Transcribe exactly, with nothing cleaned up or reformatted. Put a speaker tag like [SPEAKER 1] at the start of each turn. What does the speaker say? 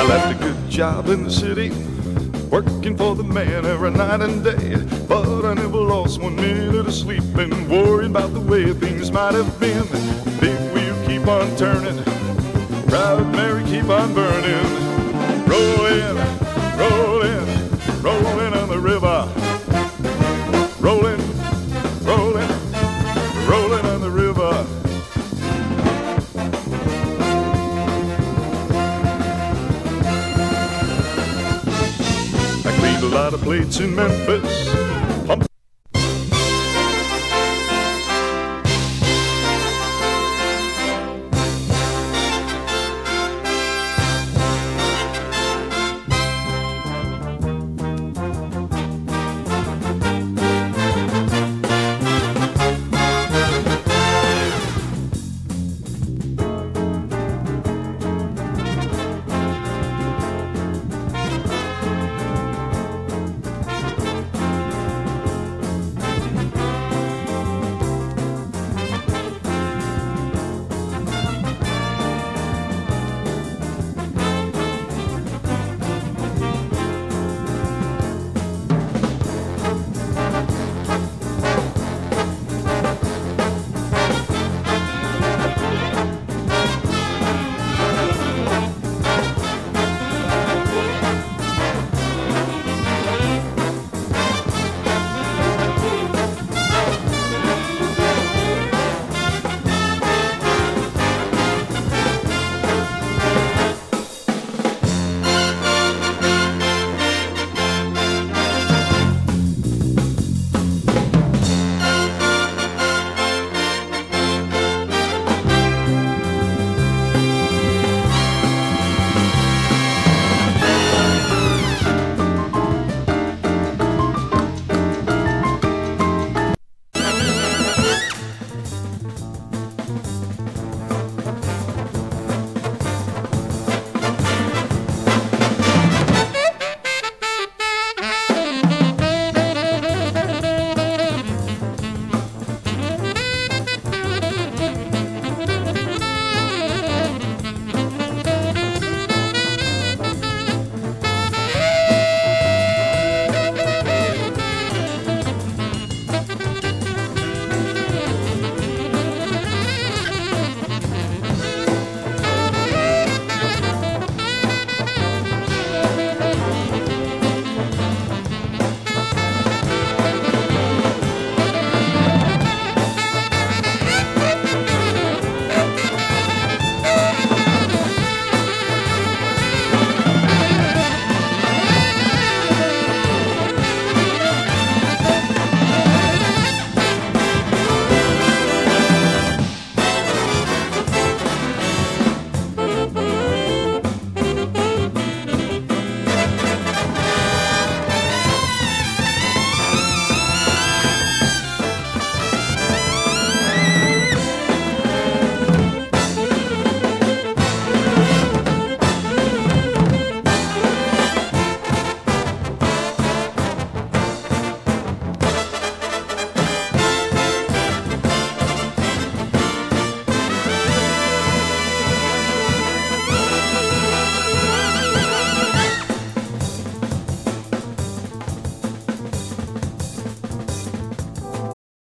[SPEAKER 1] I left a good job in the city, working for the man every night and day, but I never lost one minute of sleep and worrying about the way things might have been. Big wheel keep on turning, proud Mary keep on burning, rolling, rolling, rolling on the river, rolling, rolling, rolling on the river. I cleaned a lot of plates in Memphis,